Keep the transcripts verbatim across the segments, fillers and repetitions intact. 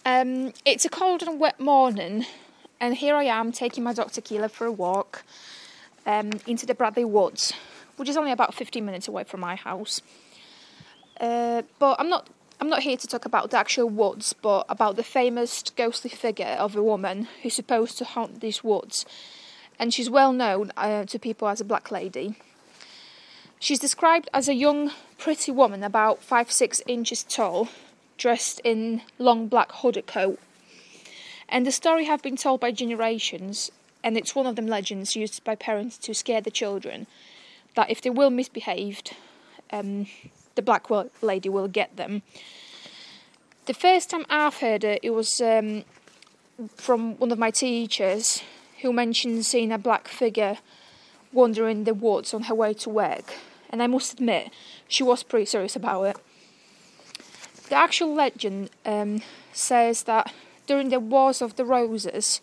Um, it's a cold and wet morning, and here I am taking my dog Tequila for a walk um, into the Bradley Woods, which is only about fifteen minutes away from my house. Uh, but I'm not I'm not here to talk about the actual woods, but about the famous ghostly figure of a woman who's supposed to haunt these woods, and she's well known uh, to people as a Black Lady. She's described as a young, pretty woman about five six inches tall, dressed in long black hooded coat. And the story have been told by generations, and it's one of them legends used by parents to scare the children, that if they will misbehaved, um, the Black Lady will get them. The first time I've heard it, it was um, from one of my teachers, who mentioned seeing a black figure wandering the woods on her way to work, and I must admit, she was pretty serious about it. The actual legend um, says that during the Wars of the Roses,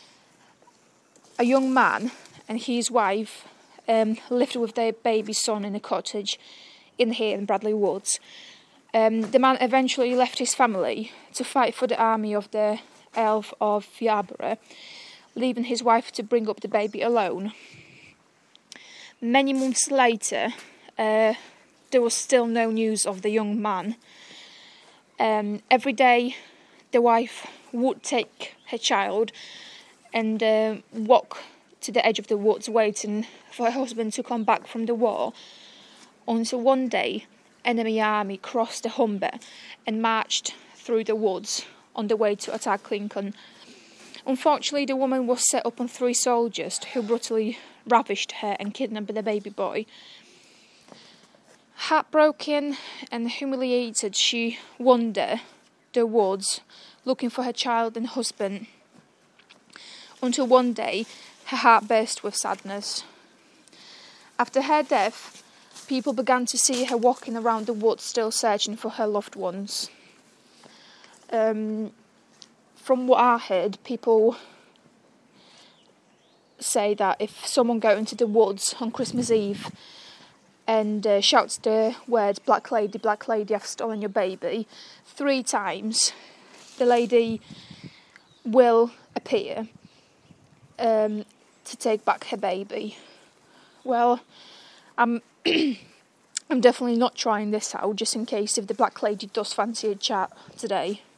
a young man and his wife um, lived with their baby son in a cottage in here in Bradley Woods. Um, the man eventually left his family to fight for the army of the Earl of Yarborough, leaving his wife to bring up the baby alone. Many months later, uh, there was still no news of the young man. Um, every day, the wife would take her child and uh, walk to the edge of the woods, waiting for her husband to come back from the war, until one day, enemy army crossed the Humber and marched through the woods on the way to attack Lincoln. Unfortunately, the woman was set upon three soldiers who brutally ravished her and kidnapped the baby boy. Heartbroken and humiliated, she wandered the woods looking for her child and husband, until one day her heart burst with sadness. After her death, people began to see her walking around the woods still searching for her loved ones. Um, from what I heard, people say that if someone goes into the woods on Christmas Eve and uh, shouts the words "Black Lady, Black Lady, I've stolen your baby" three times, the lady will appear um, to take back her baby. Well, I'm I'm definitely not trying this out, just in case if the Black Lady does fancy a chat today.